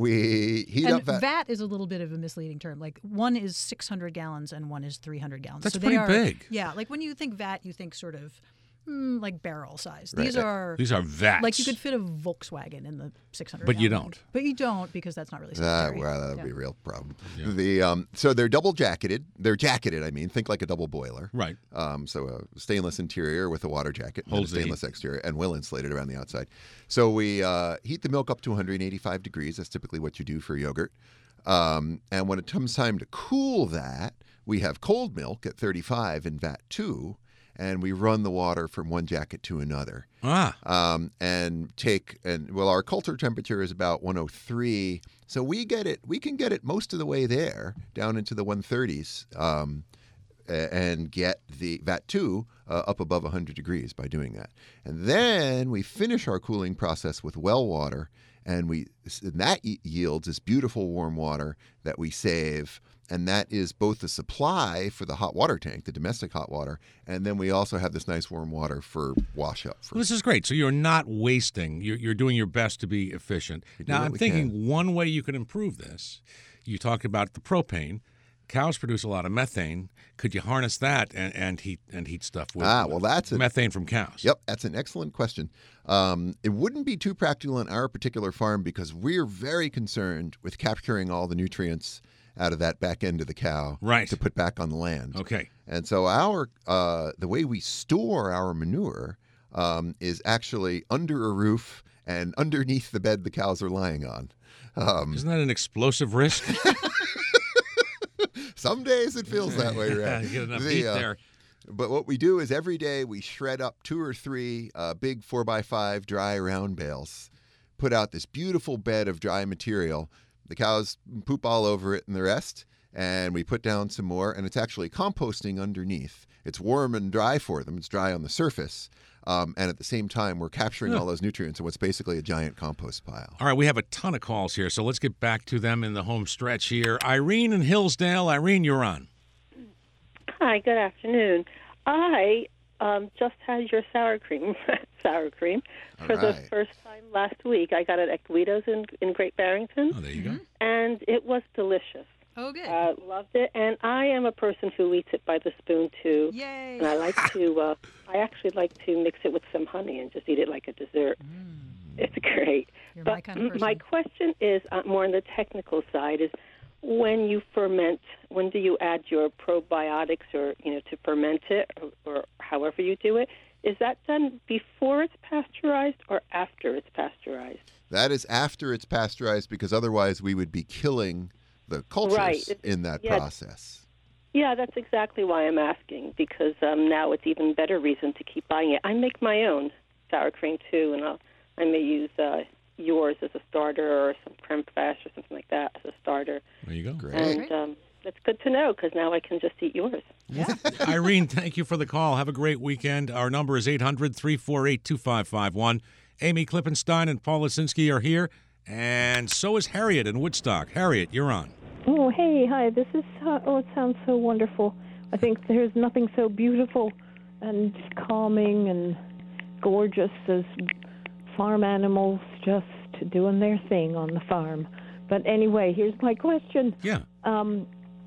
we heat and up vat. vat is a little bit of a misleading term. Like one is six hundred gallons and one is three hundred gallons. That's so pretty they are, big. Yeah, like when you think vat, you think sort of mm, like barrel size. Right. These are These are vats. like you could fit a Volkswagen in the six hundred. But you gallon. don't. But you don't because that's not really Ah, sanitary. well, that would Yeah. be a real problem. Yeah. The um, so they're double jacketed. They're jacketed. I mean, think like a double boiler. Right. Um, so a stainless interior with a water jacket, and a Holds the stainless exterior, and well insulated around the outside. So we uh, heat the milk up to one hundred eighty-five degrees. That's typically what you do for yogurt. Um, and when it comes time to cool that, we have cold milk at thirty-five in vat two, and we run the water from one jacket to another. Ah. Um, and take and well, our culture temperature is about one oh three, so we get it. We can get it most of the way there, down into the one thirties, um, a- and get the vat two uh, up above one hundred degrees by doing that. And then we finish our cooling process with well water, and we and that y- yields this beautiful warm water that we save. And that is both the supply for the hot water tank, the domestic hot water, and then we also have this nice warm water for wash up. For Well, this is great. So you're not wasting. You're, you're doing your best to be efficient. We do Now, what I'm we thinking can. one way you could improve this. You talked about the propane. Cows produce a lot of methane. Could you harness that and, and heat and heat stuff with Ah, well, that's a- methane from cows? Yep, that's an excellent question. Um, it wouldn't be too practical on our particular farm because we're very concerned with capturing all the nutrients out of that back end of the cow Right. to put back on the land. Okay. And so our uh, the way we store our manure um, is actually under a roof and underneath the bed the cows are lying on. Um, Isn't that an explosive risk? some days it feels that way, right? You get enough The, heat uh, there. But what we do is every day we shred up two or three uh, big four by five dry round bales, put out this beautiful bed of dry material. The cows poop all over it and the rest, and we put down some more, and it's actually composting underneath. It's warm and dry for them. It's dry on the surface. Um, and at the same time, we're capturing all those nutrients in what's basically a giant compost pile. All right, we have a ton of calls here, so let's get back to them in the home stretch here. Irene in Hillsdale. Irene, you're on. Hi, good afternoon. I um, just had your sour cream, sour cream, for All the right. first time last week. I got it at Guido's in, in Great Barrington, Oh, there you go. and it was delicious. Oh, good. Uh, loved it, and I am a person who eats it by the spoon too. Yay. And I like to. Uh, I actually like to mix it with some honey and just eat it like a dessert. It's great. You're but my kind of person. my question is uh, more on the technical side: is when you ferment, when do you add your probiotics, or you know, to ferment it, or, or however you do it? Is that done before it's pasteurized or after it's pasteurized? That is after it's pasteurized because otherwise we would be killing the cultures Right. in that Yeah. process. Yeah, that's exactly why I'm asking, because um, now it's even better reason to keep buying it. I make my own sour cream, too, and I'll, I may use uh, yours as a starter or some creme fraiche or something like that as a starter. There you go. Great. And um, that's good to know, because now I can just eat yours. Yeah. Irene, thank you for the call. Have a great weekend. Our number is eight hundred, three four eight, two five five one. Amy Klippenstein and Paul Lisinski are here, and so is Harriet in Woodstock. Harriet, you're on. Oh, hey, hi. This is, uh, oh, it sounds so wonderful. I think there's nothing so beautiful and calming and gorgeous as farm animals just doing their thing on the farm. But anyway, here's my question. Yeah. Um,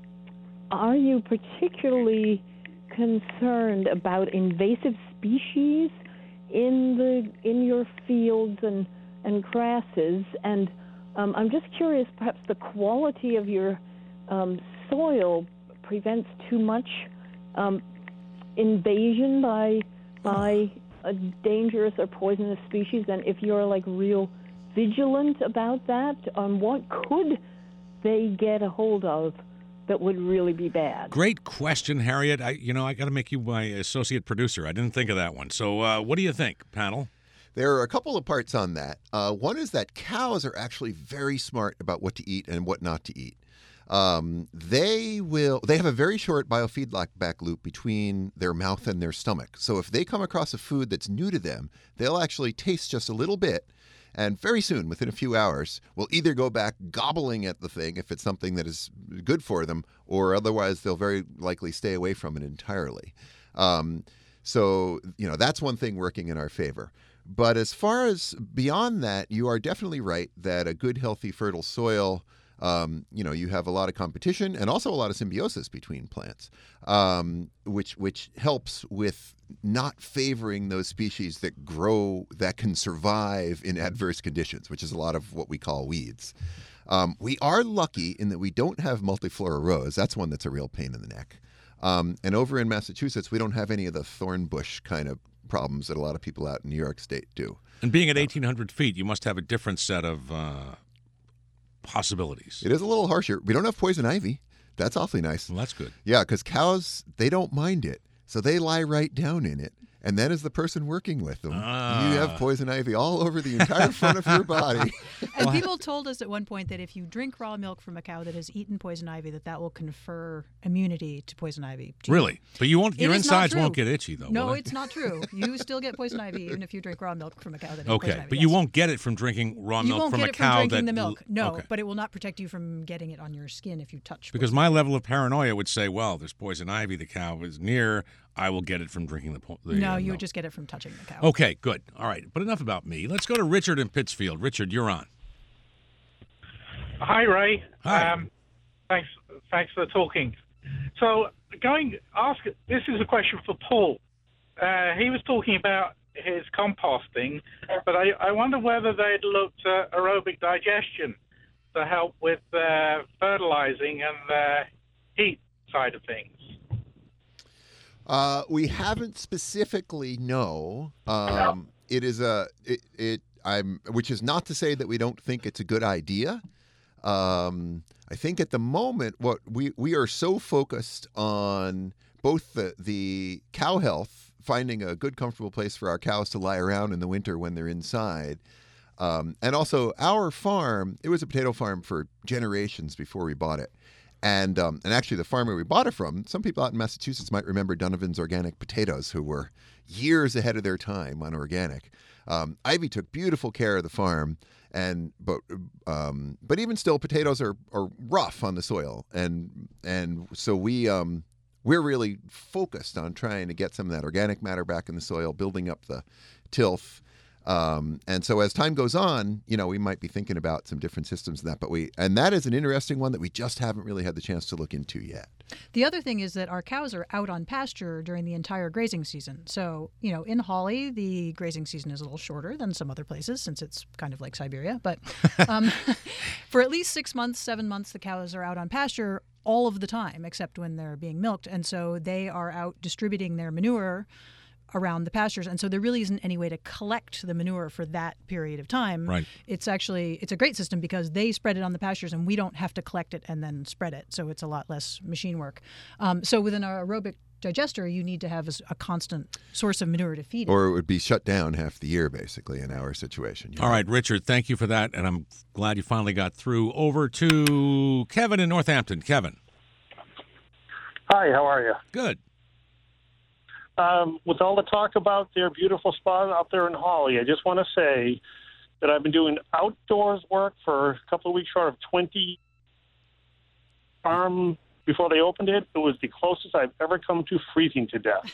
are you particularly concerned about invasive species in the in your fields and, and grasses? And um, I'm just curious, perhaps the quality of your um, soil prevents too much um, invasion by by a dangerous or poisonous species, and if you're like real vigilant about that, um, what could they get a hold of that would really be bad? Great question, Harriet. I, you know, I got to make you my associate producer. I didn't think of that one. So, uh, what do you think, panel? There are a couple of parts on that. Uh, one is that cows are actually very smart about what to eat and what not to eat. Um, they will. They have a very short biofeedback loop between their mouth and their stomach. So if they come across a food that's new to them, they'll actually taste just a little bit, and very soon, within a few hours, will either go back gobbling at the thing if it's something that is good for them, or otherwise they'll very likely stay away from it entirely. Um, so you know that's one thing working in our favor. But as far as beyond that, you are definitely right that a good, healthy, fertile soil. Um, you know, you have a lot of competition and also a lot of symbiosis between plants, um, which which helps with not favoring those species that grow, that can survive in adverse conditions, which is a lot of what we call weeds. Um, we are lucky in that we don't have multiflora rose. That's one that's a real pain in the neck. Um, and over in Massachusetts, we don't have any of the thorn bush kind of problems that a lot of people out in New York State do. And being at eighteen hundred feet, you must have a different set of uh, possibilities. It is a little harsher. We don't have poison ivy. That's awfully nice. Well, that's good. Yeah, because cows, they don't mind it. So they lie right down in it. And then as the person working with them, Ah. you have poison ivy all over the entire front of your body. And people told us at one point that if you drink raw milk from a cow that has eaten poison ivy, that that will confer immunity to poison ivy. to you. Really? But you won't. It Your is not insides won't true. get itchy, though. No, will they? it's not true. You still get poison ivy even if you drink raw milk from a cow that has Okay, poison ivy. but yes. you won't get it from drinking raw You milk won't from get a it cow from drinking that the milk. No, Okay. but it will not protect you from getting it on your skin if you touch. Because poison my ivy. level of paranoia would say, well, there's poison ivy. The cow is near. I will get it from drinking the. Po- the No, uh, you milk. would just get it from touching the cow. Okay, good. All right, but enough about me. Let's go to Richard in Pittsfield. Richard, you're on. Hi, Ray. Hi. Um, thanks, thanks for talking. So, going ask. This is a question for Paul. Uh, he was talking about his composting, but I, I wonder whether they'd looked at aerobic digestion to help with uh, fertilizing and the heat side of things. Uh, we haven't specifically, no. Um, it is a it, it. I'm, which is not to say that we don't think it's a good idea. Um, I think at the moment, what we we are so focused on both the the cow health, finding a good, comfortable place for our cows to lie around in the winter when they're inside, um, and also our farm. It was a potato farm for generations before we bought it. And um, and actually, the farmer we bought it from, some people out in Massachusetts might remember Donovan's Organic Potatoes, who were years ahead of their time on organic. Um, Ivy took beautiful care of the farm, and but um, but even still, potatoes are, are rough on the soil, and and so we um, we're really focused on trying to get some of that organic matter back in the soil, building up the tilth. Um, and so as time goes on, you know, we might be thinking about some different systems in that, but we, and that is an interesting one that we just haven't really had the chance to look into yet. The other thing is that our cows are out on pasture during the entire grazing season. So, you know, in Hawley, the grazing season is a little shorter than some other places since it's kind of like Siberia. But um, for at least six months, seven months, the cows are out on pasture all of the time, except when they're being milked. And so they are out distributing their manure around the pastures, and so there really isn't any way to collect the manure for that period of time. Right. It's actually it's a great system because they spread it on the pastures, and we don't have to collect it and then spread it. So it's a lot less machine work. Um, so with an aerobic digester, you need to have a, a constant source of manure to feed it. Or it would be shut down half the year, basically, in our situation. All right, Richard, thank you for that, and I'm glad you finally got through. Over to Kevin in Northampton. Kevin. Hi, how are you? Good. Um, with all the talk about their beautiful spot out there in Hawley, I just want to say that I've been doing outdoors work for a couple of weeks short of twenty farm before they opened it. It was the closest I've ever come to freezing to death.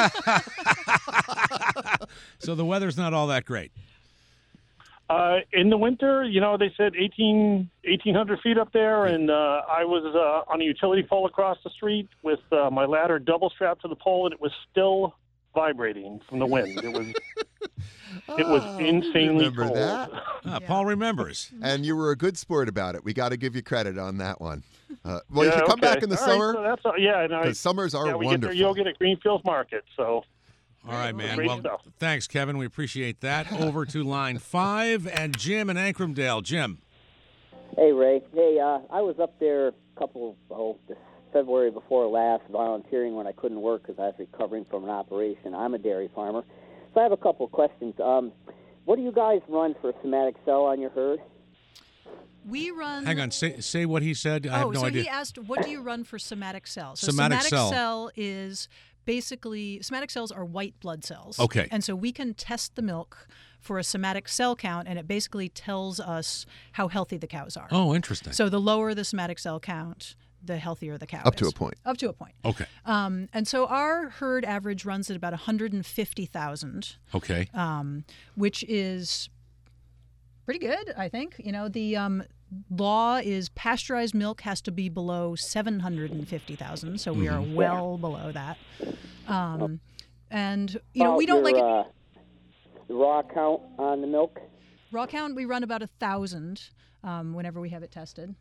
So the weather's not all that great. Uh, in the winter, you know, they said eighteen, eighteen hundred feet up there, and uh, I was uh, on a utility pole across the street with uh, my ladder double strapped to the pole, and it was still vibrating from the wind. It was it was Oh, insanely remember cold. that? Ah, Paul remembers. And you were a good sport about it. We got to give you credit on that one. Uh, well, you Yeah, should come okay. back in the All right, summer. so that's all- yeah, and I- because summers are yeah, we wonderful. get their yoga at Greenfield Market, so. All right, man. Great Well, stuff. thanks, Kevin. We appreciate that. Over to line five and Jim in Ancrumdale. Jim. Hey, Ray. Hey, uh, I was up there a couple, oh, this February before last, volunteering when I couldn't work because I was recovering from an operation. I'm a dairy farmer. So I have a couple of questions. Um, what do you guys run for a somatic cell on your herd? We run. Hang on. Say say what he said. I oh, have no so idea. he asked, what do you run for somatic cell? So Somatic cell. cell is basically, somatic cells are white blood cells. Okay. And so we can test the milk for a somatic cell count, and it basically tells us how healthy the cows are. Oh, interesting. So the lower the somatic cell count, the healthier the cow Up is. to a point. Up to a point. Okay. Um, and so our herd average runs at about one hundred fifty thousand. Okay. Um, which is pretty good, I think. You know, the um, law is pasteurized milk has to be below seven hundred fifty thousand, so we are Mhm. well below that. Um, and, you know, About we don't your, like uh, the raw count on the milk. raw count. We run about a thousand um, whenever we have it tested.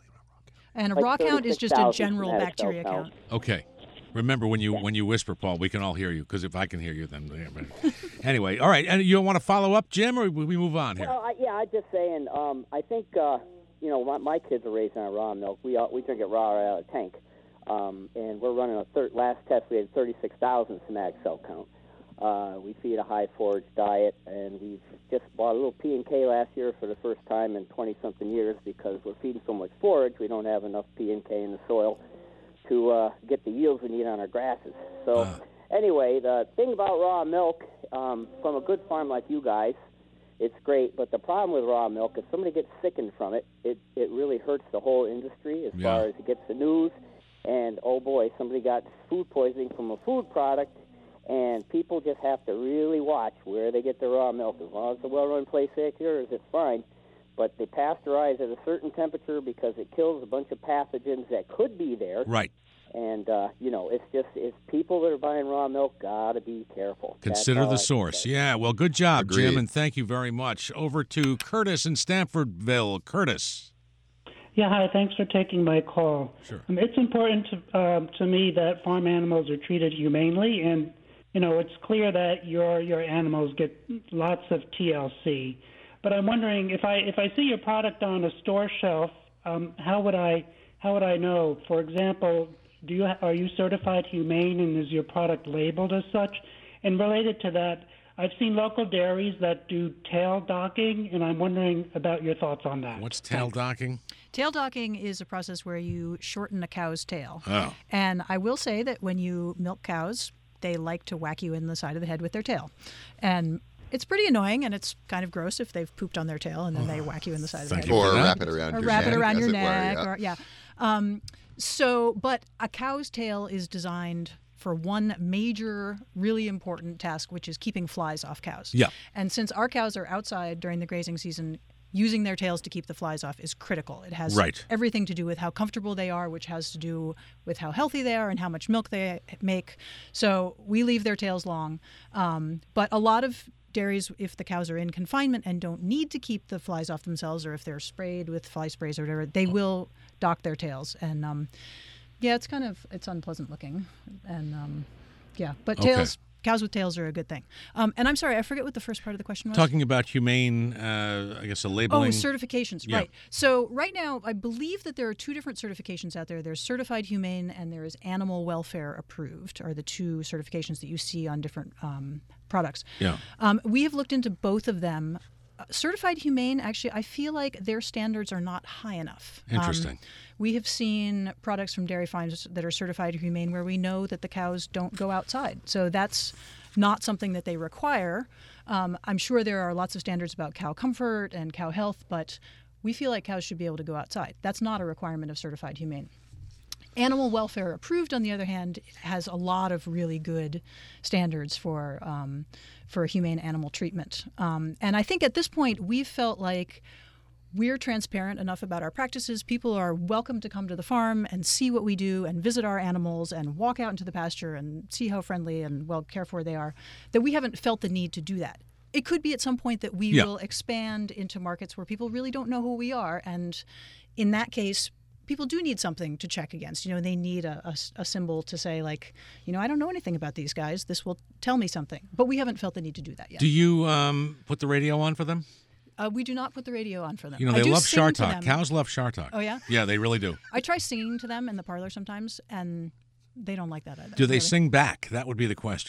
And a Like raw count is just a thirty-six thousand general somatic cell bacteria count. count. Okay. Remember, when you when you whisper, Paul, we can all hear you, because if I can hear you, then... Anyway, all right. And you want to follow up, Jim, or we move on here? Well, I, yeah, I'm just saying. Um, I think uh, you know my, my kids are raised on raw milk. We uh, we drink it raw right out of the tank, um, and we're running a third. Last test we had thirty-six thousand somatic cell count. Uh, we feed a high forage diet, and we've just bought a little P and K last year for the first time in twenty something years because we're feeding so much forage. We don't have enough P and K in the soil to uh, get the yields we need on our grasses. So Uh. anyway, the thing about raw milk, um, from a good farm like you guys, it's great. But the problem with raw milk, if somebody gets sickened from it, it, it really hurts the whole industry as Yeah. far as it gets the news. And, oh, boy, somebody got food poisoning from a food product, and people just have to really watch where they get their raw milk. As long as it's a well-run place like yours, it's fine. But they pasteurize at a certain temperature because it kills a bunch of pathogens that could be there. Right. And, uh, you know, it's just, it's people that are buying raw milk got to be careful. That's Consider all the I- source. Yeah, well, good job, Agreed. Jim, and thank you very much. Over to Curtis in Stanfordville. Curtis. Yeah, hi. Thanks for taking my call. Sure. Um, it's important to, um, to me that farm animals are treated humanely, and you know it's clear that your your animals get lots of T L C. But I'm wondering if I if I see your product on a store shelf, um, how would I how would I know? For example, do you are you certified humane, and is your product labeled as such? And related to that, I've seen local dairies that do tail docking, and I'm wondering about your thoughts on that. What's tail docking? Tail docking is a process where you shorten a cow's tail. Oh. And I will say that when you milk cows, they like to whack you in the side of the head with their tail. And it's pretty annoying, and it's kind of gross if they've pooped on their tail and then they whack you in the side of the Thank head. you Or for that. wrap it around or your wrap neck. it around as your it were, neck. yeah. Or, yeah. Um, so, but a cow's tail is designed for one major, really important task, which is keeping flies off cows. Yeah. And since our cows are outside during the grazing season, using their tails to keep the flies off is critical. It has Right. everything to do with how comfortable they are, which has to do with how healthy they are and how much milk they make. So we leave their tails long. Um, but a lot of dairies, if the cows are in confinement and don't need to keep the flies off themselves, or if they're sprayed with fly sprays or whatever, they will dock their tails. And um, yeah, it's kind of, it's unpleasant looking. And um, yeah, but Okay. tails, cows with tails are a good thing. Um, and I'm sorry, I forget what the first part of the question was. Talking about humane, uh, I guess, a labeling. Oh, certifications, Yeah. right. So right now, I believe that there are two different certifications out there. There's certified humane and there is animal welfare approved, are the two certifications that you see on different um, products. Yeah. Um, we have looked into both of them. Uh, certified humane, actually, I feel like their standards are not high enough. Um, Interesting. we have seen products from dairy farms that are certified humane where we know that the cows don't go outside. So that's not something that they require. Um, I'm sure there are lots of standards about cow comfort and cow health, but we feel like cows should be able to go outside. That's not a requirement of certified humane. Animal welfare approved, on the other hand, has a lot of really good standards for um, for humane animal treatment. Um, and I think at this point we've felt like we're transparent enough about our practices. People are welcome to come to the farm and see what we do and visit our animals and walk out into the pasture and see how friendly and well cared for they are, that we haven't felt the need to do that. It could be at some point that we Yeah. will expand into markets where people really don't know who we are. And in that case, people do need something to check against. You know, they need a, a, a symbol to say, like, you know, I don't know anything about these guys. This will tell me something. But we haven't felt the need to do that yet. Do you um, put the radio on for them? Uh, we do not put the radio on for them. You know, I they do love sing Shar to Talk. them. Cows love Shar Talk. Oh, yeah? Yeah, they really do. I try singing to them in the parlor sometimes, and they don't like that either. Do they really. sing back? That would be the question.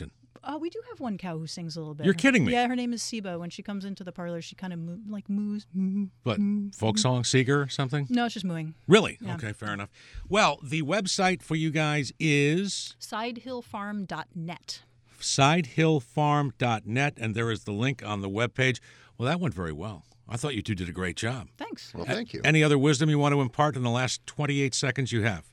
Uh, we do have one cow who sings a little bit. You're kidding me. Yeah, her name is Siba. When she comes into the parlor, she kind of moo- like moos. Moo, What, moo, folk moo. song seeker or something? No, it's just mooing. Really? Yeah. Okay, fair enough. Well, the website for you guys is sidehill farm dot net. sidehill farm dot net, and there is the link on the webpage. Well, that went very well. I thought you two did a great job. Thanks. Well, thank you. Any other wisdom you want to impart in the last twenty-eight seconds you have?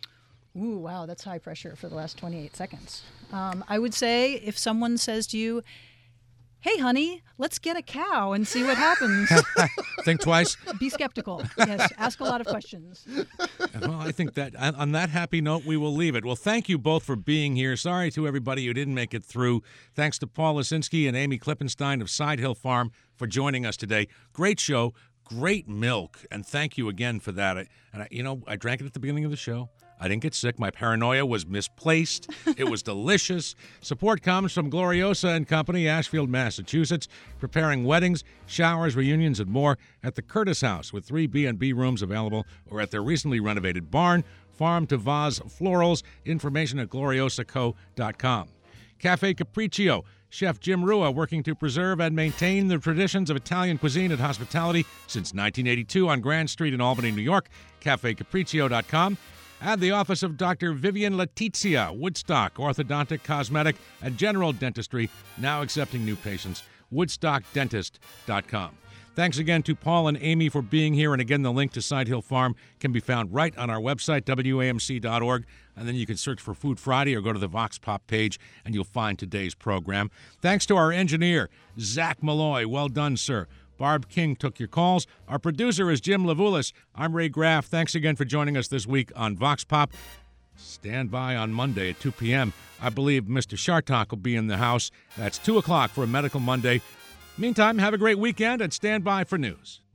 Ooh, wow, that's high pressure for the last twenty-eight seconds. Um, I would say if someone says to you, hey, honey, let's get a cow and see what happens. Think twice. Be skeptical. Yes, ask a lot of questions. Well, I think that on that happy note, we will leave it. Well, thank you both for being here. Sorry to everybody who didn't make it through. Thanks to Paul Lisinski and Amy Klippenstein of Side Hill Farm for joining us today. Great show, great milk, and thank you again for that. I, and I, you know, I drank it at the beginning of the show. I didn't get sick. My paranoia was misplaced. It was delicious. Support comes from Gloriosa and Company, Ashfield, Massachusetts, preparing weddings, showers, reunions, and more at the Curtis House with three B and B rooms available or at their recently renovated barn, Farm to Vase Florals. Information at gloriosa co dot com. Cafe Capriccio. Chef Jim Rua working to preserve and maintain the traditions of Italian cuisine and hospitality since nineteen eighty-two on Grand Street in Albany, New York. cafe capriccio dot com. And the office of Doctor Vivian Letizia, Woodstock, orthodontic, cosmetic, and general dentistry, now accepting new patients, woodstock dentist dot com. Thanks again to Paul and Amy for being here. And again, the link to Side Hill Farm can be found right on our website, W A M C dot org. And then you can search for Food Friday or go to the Vox Pop page, and you'll find today's program. Thanks to our engineer, Zach Malloy. Well done, sir. Barb King took your calls. Our producer is Jim Levulis. I'm Ray Graff. Thanks again for joining us this week on Vox Pop. Stand by on Monday at two p.m. I believe Mister Shartok will be in the house. That's two o'clock for a Medical Monday. Meantime, have a great weekend and stand by for news.